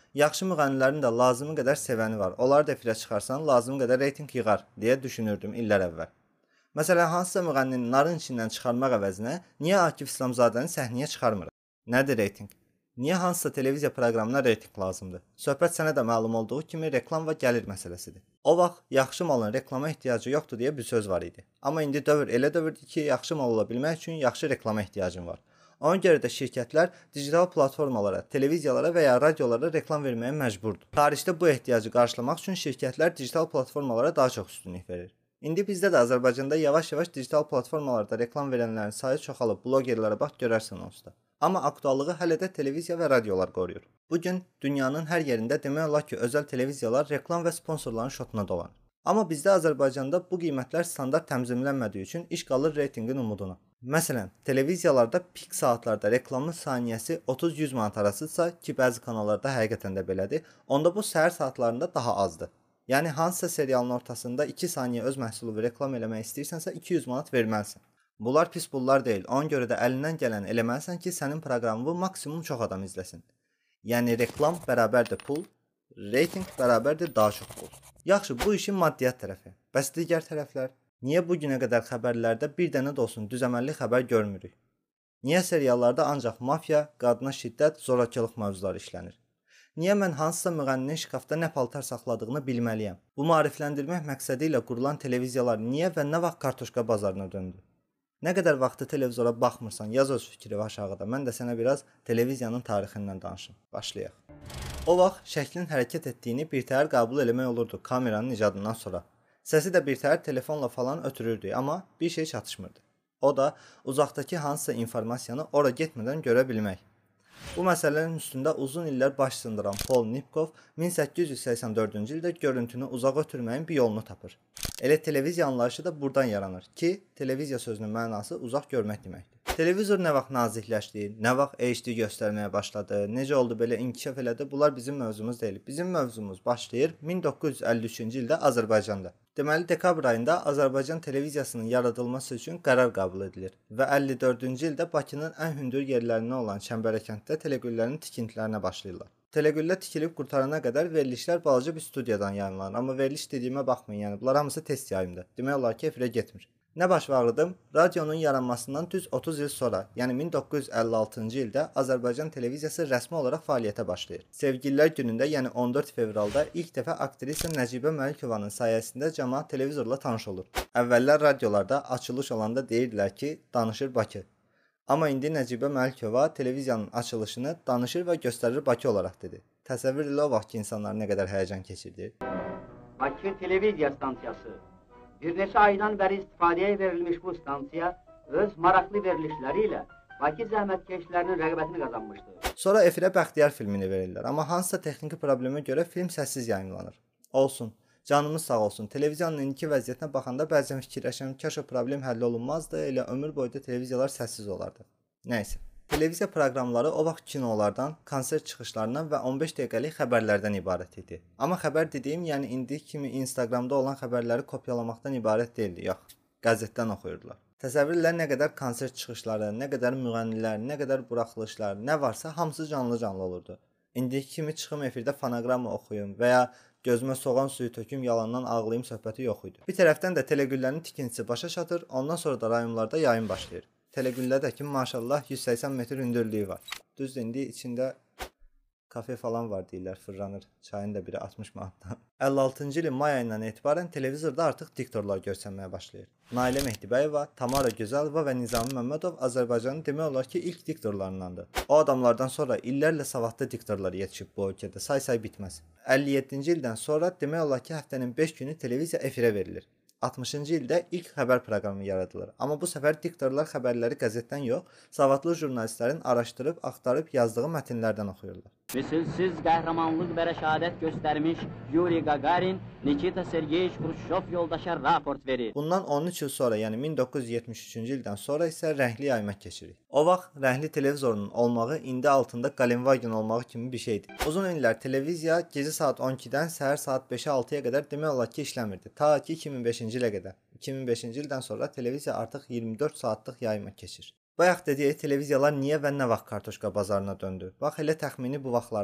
Yaxşı müğənnilərin də lazımı qədər sevəni var. Onları da efirə çıxarsan, lazımı qədər reytinq yığar deyə düşünürdüm illər əvvəl. Məsələn, hansısa müğənnini narın içindən çıxarmaq əvəzinə niyə Akif İslamzadəni səhnəyə çıxarmırıq? Nədir reytinq? Niyə hansısa televiziya proqramına reytinq lazımdır? Söhbət sənə də məlum olduğu kimi reklam və gəlir məsələsidir. O vaxt yaxşı malın reklama ehtiyacı yoxdur deyə bir söz var idi. Amma indi dövr elə dövrdür ki, yaxşı mal ola bilmək üçün yaxşı reklama ehtiyacın var. Ona görə də şirkətlər digital platformalara, televiziyalara və ya radiolara reklam verməyə məcburdur. Xaricdə bu ehtiyacı qarşılamaq üçün şirkətlər digital platformalara daha çox üstünlük verir. İndi bizdə də Azərbaycanda yavaş-yavaş digital platformalarda reklam verənlərin sayı çoxalıb, blogerlərə bax görərsən onsuz. Amma aktuallığı hələ də televiziya və radiolar qoruyur. Bu gün dünyanın hər yerində demək olar ki, özəl televiziyalar reklam və sponsorların şotuna dolanır. Amma bizdə Azərbaycanda bu qiymətlər standart tənzimlənmədiyi üçün iş qalır reytinqin umuduna. Məsələn, televiziyalarda pik saatlarda reklamın saniyəsi 30-100 manat arasıdsa ki, bəzi kanallarda həqiqətən də belədir, onda bu səhər saatlarında daha azdır. Yəni hansısa serialın ortasında 2 saniyə öz məhsulu reklam eləmək istəyirsənsə 200 manat verməlisən. Bunlar pis pullar deyil. Ona görə də əlindən gələn eləməlisən ki, sənin proqramını maksimum çox adam izləsin. Yəni reklam bərabərdir pul, reytinq bərabərdir daha çox pul. Yaxşı, bu işin maddiyyat tərəfi. Bəs digər tərəflər? Niyə bu günə qədər xəbərlərdə bir dənə də olsun düzəməlli xəbər görmürük? Niyə seriallarda ancaq mafiya, qadına şiddət, zorakılıq mövzuları işlənir? Niyə mən hansısa müğənninin şkafda nə paltar saxladığını bilməliyəm? Bu maarifləndirmək məqsədi ilə qurulan televiziyalar niyə və nə vaxt kartoşka bazarına döndü? Nə qədər vaxtı televizora baxmırsan, yaz öz fikri aşağıda. Mən də sənə biraz televiziyanın tarixindən danışım. Başlayaq. O vaxt şəklin hərəkət etdiyini birtəhər qəbul eləmək olurdu kameranın icadından sonra. Səsi də birtəhər telefonla falan ötürürdük, amma bir şey çatışmırdı. O da uzaqdakı hansısa informasiyanı ora getmədən görə bilmək. Bu məsələnin üstündə uzun illər baş sındıran Paul Nipkow 1884-cü ildə görüntünü uzaq ötürməyin bir yolunu tapır. Elə televiziya anlayışı da buradan yaranır ki, televiziya sözünün mənası uzaq görmək deməkdir. Televizor nə vaxt nazikləşdi, nə vaxt HD göstərməyə başladı, necə oldu belə inkişaf elədi, bunlar bizim mövzumuz deyil. Bizim mövzumuz başlayır 1953-cü ildə Azərbaycanda. Deməli, dekabr ayında Azərbaycan televiziyasının yaradılması üçün qərar qəbul edilir və 54-cü ildə Bakının ən hündür yerlərindən olan Çəmbərəkənddə teleqüllərin tikintilərinə başlayırlar. Teleqüllə tikilib qurtarana qədər verilişlər balaca bir studiyadan yayımlanır, amma veriliş dediyimə baxmayın, yəni bunlar hamısı test yayımdır. Demək olar ki, efirə getmir. Nə baş vardı? Radionun yaranmasından düz 30 il sonra, yəni 1956-cı ildə Azərbaycan televiziyası rəsmi olaraq fəaliyyətə başlayır. Sevgililər günündə, yəni 14 fevralda ilk dəfə aktrisa Nəcibə Məlikovanın sayəsində cəmaət televizorla tanış olur. Əvvəllər radiolarda açılış olanda deyirdilər ki, danışır Bakı. Amma indi Nəcibə Məlikova televiziyanın açılışını danışır və göstərir Bakı olaraq dedi. Təsəvvür elə o vaxt ki, insanlar nə qədər həyəcan keçirdi. Bakı televiziya stansiyası. Bir neçə aydan bəri istifadəyə verilmiş bu stansiya öz maraqlı verilişləri ilə Bakı zəhmətkeşlərinin rəğbətini qazanmışdır. Sonra efirə Bəxtiyar filmini verirlər, amma hansısa texniki problemə görə film səssiz yayımlanır. Olsun, canımız sağ olsun. Televiziyanın indiki vəziyyətinə baxanda bəzən fikirləşirəm, kaş o problem həll olunmazdı, elə ömür boyu da televiziyalar səssiz olardı. Nəysə. Televiziya proqramları o vaxt kinolardan, konsert çıxışlarından və 15 dəqiqəlik xəbərlərdən ibarət idi. Amma xəbər dediyim, yəni indiki kimi Instagramda olan xəbərləri kopyalamaqdan ibarət deyildi, yox, qəzetdən oxuyurdular. Təsəvvür elə nə qədər konsert çıxışları, nə qədər müğənnilər, nə qədər buraxılışlar, nə varsa hamısı canlı-canlı olurdu. İndiki kimi çıxım efirdə fonoqramı oxuyum və ya gözümə soğan suyu töküm, yalandan ağlayım söhbəti yox idi. Bir tərəfdən də teleqüllərin tikintisi başa çatır, ondan sonra da rayonlarda yayım başlayır. Teleqüllədə ki, maşallah 180 metr hündürlüyü var. Düzdür, indi içində kafe falan var deyirlər, fırlanır. Çayın da biri 60 manatdan. 56-cı ilin may ayından etibarən televizorda artıq diktorlar görsənməyə başlayır. Nailə Mehdibəyeva, Tamara Gözəlova və Nizami Məmmədov Azərbaycanın demək olar ki, ilk diktorlarındandır. O adamlardan sonra illərlə savadlı diktorlar yetişib bu ölkədə, say bitməz. 57-ci ildən sonra demək olar ki, həftənin 5 günü televiziya efirə verilir. 60-cı ildə ilk xəbər proqramı yaradılır. Amma bu səfər diktorlar xəbərləri qəzetdən yox, savadlı jurnalistlərin araşdırıb, axtarıb yazdığı mətnlərdən oxuyurlar. Misilsiz qəhrəmanlıq və rəşadət göstərmiş Yuri Gagarin Nikita Sergeyeviç Xruşov yoldaşa raport verir. Bundan 13 il sonra, yəni 1973-cü ildən sonra isə rəngli yayıma keçirik. O vaxt rəngli televizorun olmağı indi altında Galenwagen olmağı kimi bir şeydir. Uzun illər televiziya gecə saat 12-dən səhər saat 5-ə 6-ya qədər demək olar ki, işləmirdi. Ta ki 2005-ci ilə qədər. 2005-ci ildən sonra televiziya artıq 24 saatlıq yayıma keçir. Bayaq dediyək televiziyalar niyə və nə vaxt kartoşka bazarına döndü? Bax elə təxmini bu vaxtlarda.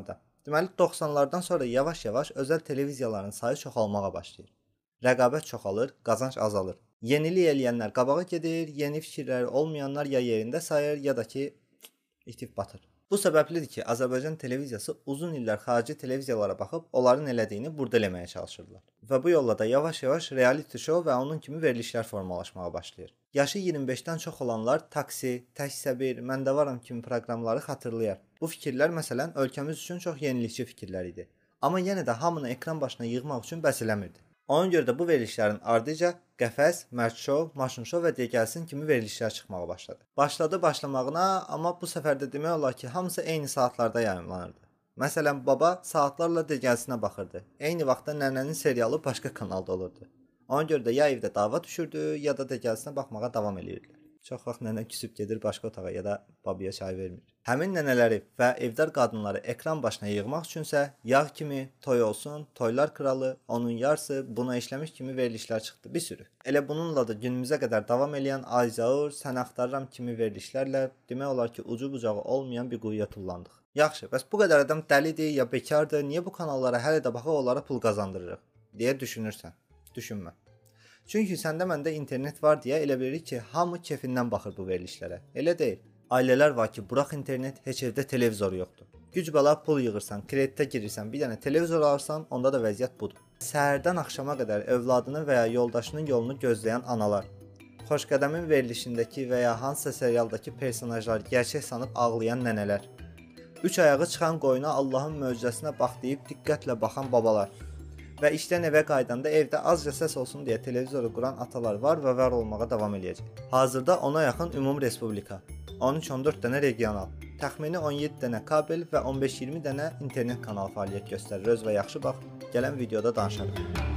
Deməli 90'lardan sonra yavaş-yavaş özəl televiziyaların sayı çoxalmağa başlayır. Rəqabət çoxalır, qazanc azalır. Yenilik eləyənlər qabağa gedir, yeni fikirləri olmayanlar ya yerində sayır, ya da ki itib batır. Bu səbəblidir ki, Azərbaycan televiziyası uzun illər xarici televiziyalara baxıb onların elədiyini burada eləməyə çalışırlar. Və bu yolla da yavaş-yavaş reality show və onun kimi verilişlər formalaşmağa başlayır. Yaşı 25-dən çox olanlar Taksi, Tək Səbir, Məndə Varam kimi proqramları xatırlayar. Bu fikirlər məsələn ölkəmiz üçün çox yenilikçi fikirlər idi. Amma yenə də hamını ekran başına yığmaq üçün bəs eləmirdi. Ona görə də bu verilişlərin ardıca Qəfəs, Mərd Show, Maşın Show və Degəlsin kimi verilişlər çıxmağa başladı. Başladı başlamağına, amma bu səfər də demək olar ki, hamısı eyni saatlarda yayımlanırdı. Məsələn, baba saatlarla Degəlsinə baxırdı. Eyni vaxtda nənənin serialı başqa kanalda olurdu. Ona görə də ya evdə dava düşürdü, ya da Degəlsinə baxmağa davam edirdilər. Çox vaxt nənə küsüb gedir başqa otağa ya da babaya çay vermir. Həmin nənələri və evdar qadınları ekran başına yığmaq üçünsə Yağ kimi, Toy olsun, Toylar kralı, Onun yarısı, Buna işləmiş kimi verilişlər çıxdı bir sürü. Elə bununla da günümüzə qədər davam edən Ayzaur, Sən axtarıram kimi verilişlərlə demək olar ki, ucu bucağı olmayan bir quyuya tullandıq. Yaxşı, bəs bu qədər adam dəlidir ya bekardır, niyə bu kanallara hələ də baxıb onlara pul qazandırırıq deyə düşünürsən. Düşünmə. Çünki səndə məndə internet var deyə elə bilirik ki, hamı kefindən baxır bu verilişlərə. Elə deyil. Ailələr var ki, burax internet, heç evdə televizor yoxdur. Güc bəla pul yığırsan, kreditə girirsən, bir dənə televizor alırsan, onda da vəziyyət budur. Səhərdən axşama qədər övladının və ya yoldaşının yolunu gözləyən analar, Xoşqədəmin verilişindəki və ya hansısa serialdakı personajlar gerçək sanıb ağlayan nənələr, 3 ayağı çıxan qoyuna Allahın möcüzəsinə bax deyib diqqətlə baxan babalar və işdən evə qaydanda evdə azca səs olsun deyə televizoru quran atalar var və var olmağa davam eləyəcək. Hazırda 10-a yaxın ümum respublika, 13-14 dənə regional, təxmini 17 dənə kabel və 15-20 dənə internet kanalı fəaliyyət göstərir. Öz və yaxşı bax, gələn videoda danışarıq.